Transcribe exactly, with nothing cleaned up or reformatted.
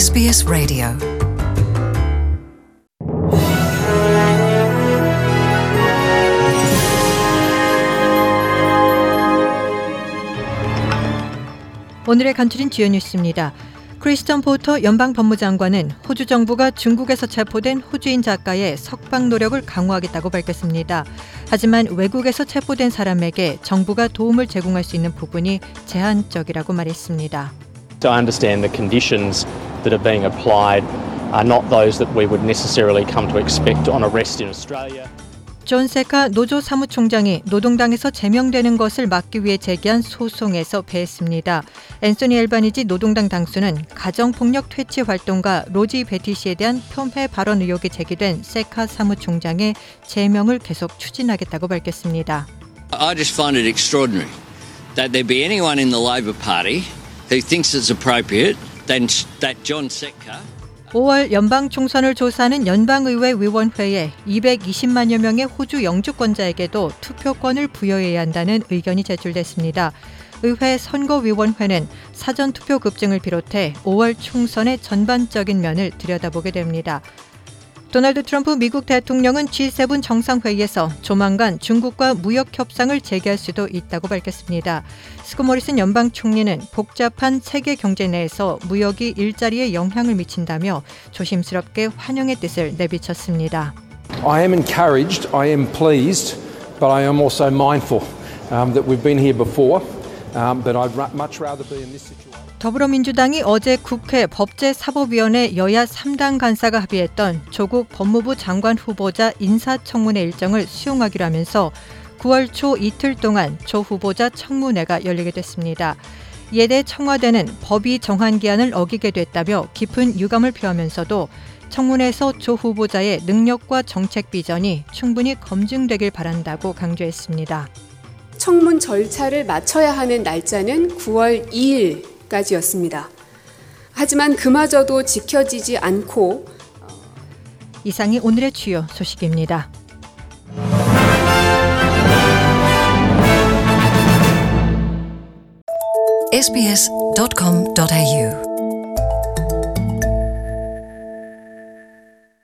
에스비에스 라디오 오늘의 간추린 주요 뉴스입니다. 크리스천 포터 연방법무장관은 호주 정부가 중국에서 체포된 호주인 작가의 석방 노력을 강화하겠다고 밝혔습니다. 하지만 외국에서 체포된 사람에게 정부가 도움을 제공할 수 있는 부분이 제한적이라고 말했습니다. I understand the conditions that are being applied are not those that we would necessarily come to expect on arrest in Australia. 존 세카 노조 사무총장이 노동당에서 제명되는 것을 막기 위해 제기한 소송에서 패했습니다. 앤소니 앨바니지 노동당 당수는 가정폭력 퇴치 활동가 로지 베티시에 대한 폄훼 발언 의혹이 제기된 세카 사무총장의 제명을 계속 추진하겠다고 밝혔습니다. I just find it extraordinary that there be anyone in the Labor Party who thinks it's appropriate then that John Setka 오월 연방 총선을 조사하는 연방의회 위원회에 이백이십만여 명의 호주 영주권자에게도 투표권을 부여해야 한다는 의견이 제출됐습니다. 의회 선거위원회는 사전투표 급증을 비롯해 오월 총선의 전반적인 면을 들여다보게 됩니다. 도널드 트럼프 미국 대통령은 지 세븐 정상회의에서 조만간 중국과 무역 협상을 재개할 수도 있다고 밝혔습니다. 스콧 모리슨 연방 총리는 복잡한 세계 경제 내에서 무역이 일자리에 영향을 미친다며 조심스럽게 환영의 뜻을 내비쳤습니다. I am encouraged, I am pleased, but I am also mindful um, that we've been here before, um, but I'd much rather be in this situation. 더불어민주당이 어제 국회 법제사법위원회 여야 삼 당 간사가 합의했던 조국 법무부 장관 후보자 인사청문회 일정을 수용하기로 하면서 구월 초 이틀 동안 조 후보자 청문회가 열리게 됐습니다. 이에 대해 청와대는 법이 정한 기한을 어기게 됐다며 깊은 유감을 표하면서도 청문회에서 조 후보자의 능력과 정책 비전이 충분히 검증되길 바란다고 강조했습니다. 청문 절차를 마쳐야 하는 날짜는 구월 이일 까지였습니다. 하지만 그마저도 지켜지지 않고 이상이 오늘의 주요 소식입니다. 에스비에스 닷 컴 닷 에이유